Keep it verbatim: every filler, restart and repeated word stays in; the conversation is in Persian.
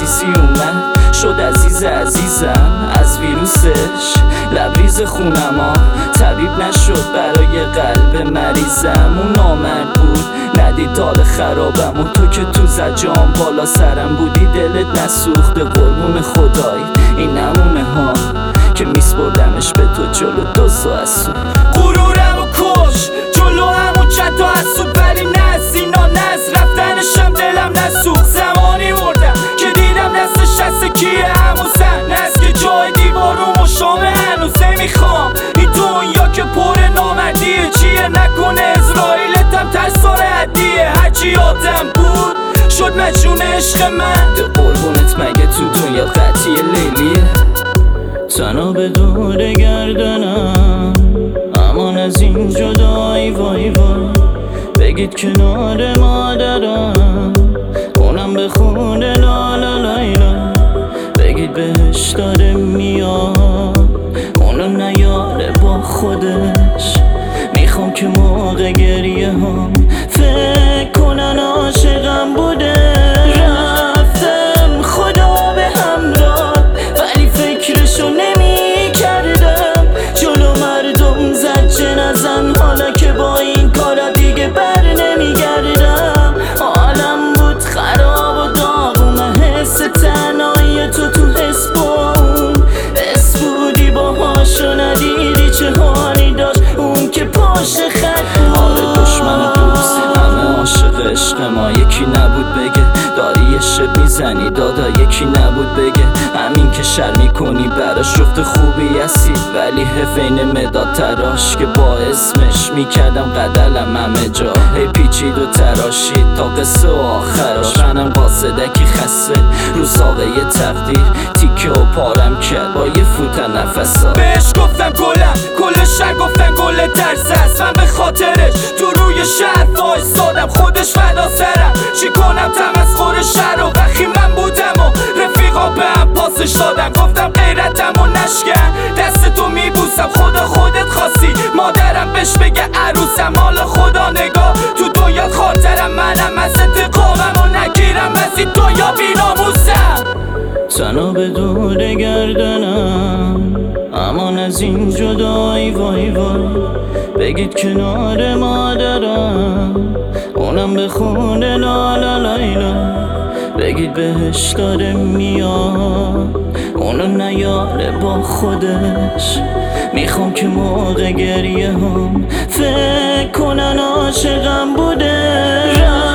عزیزی اومد شد عزیز عزیزم از ویروسش لبریز خونما طبیب نشد برای قلب مریضم. اون نامرد بود ندید حال خرابم و تو که تو زجام بالا سرم بودی دلت نسوخته قربون خدای این نمونه ها که میسپردمش به تو جلو دو سو غرورم و کش جلو همون چت و حسود ولی نه سینا نز رفتنشم دلم نسوخت. زمانی مردم که دیدم دستش دست کیه همون صحنه است که جای دیوارم و شامه هنوز نمیخوام این دنیا که پر نامردیه چیه نکنه اسرائیلتم ترسار عدیه هرچی یادم بود شد مجنون عشق من. ده قربونت مگه تو دنیا قطعی لیلیه تنها به دور گردنم امان از این جدایی وای وای بگید کنار مادرم اونم به خونه لالا لایلا بگید بهش داره میاد اونو نیاره با خودش میخوام که موقع گریه هم فکر کنن عاشقم بوده. رفتم خدا به همراه ولی فکرشو نمی کردم جلو مردم زجه نزن حالا که با این کارا دیگه بر نمیگردم. حالم بود خراب و داغونه حس تنهایی تو تو حس با اون حس بودی باهاشو ندیدی چه حالی داشت اون که پاش خط بود. آره دشمن دوست همه عاشق عشق ما یکی نبود بگه داری یه شب میزنی دادا یکی نبود بگه همین که شر میکنی براش جفت خوبی هستی ولی حفین مداد تراش که با اسمش میکردم قدلم همه جا هی پیچید و تراشید تا قصه و آخراش منم قاصدکی خسته رو ساقه ی تقدیر تیکه و پارم کرد با یه فوت نفسا بهش گفتم گلم کل شهر گفتن گل درس است من به خاطرش تو روی شهر وایسادم خودش فدا سرم چی کنم تمسخر شهر و وقتی من بودم و رفیقا به هم پاسش دادم گفتم غیرتم و نشکن دست تو میبوسم خدا خودت خواستی مادرم بهش بگه عروسم حالا خدا نگاه تو دنیا خاطرم منم از انتقامم و نگیرم از این دنیا بیناموسم تنها به دور گردنم امان از این جدایی وای وای بگید کنار مادرم اونم به خونه لالا لایلا بگید بهش داره میاد اونو نیاره با خودش میخوام که موقع گریه هم فکر کنن عاشقم بوده.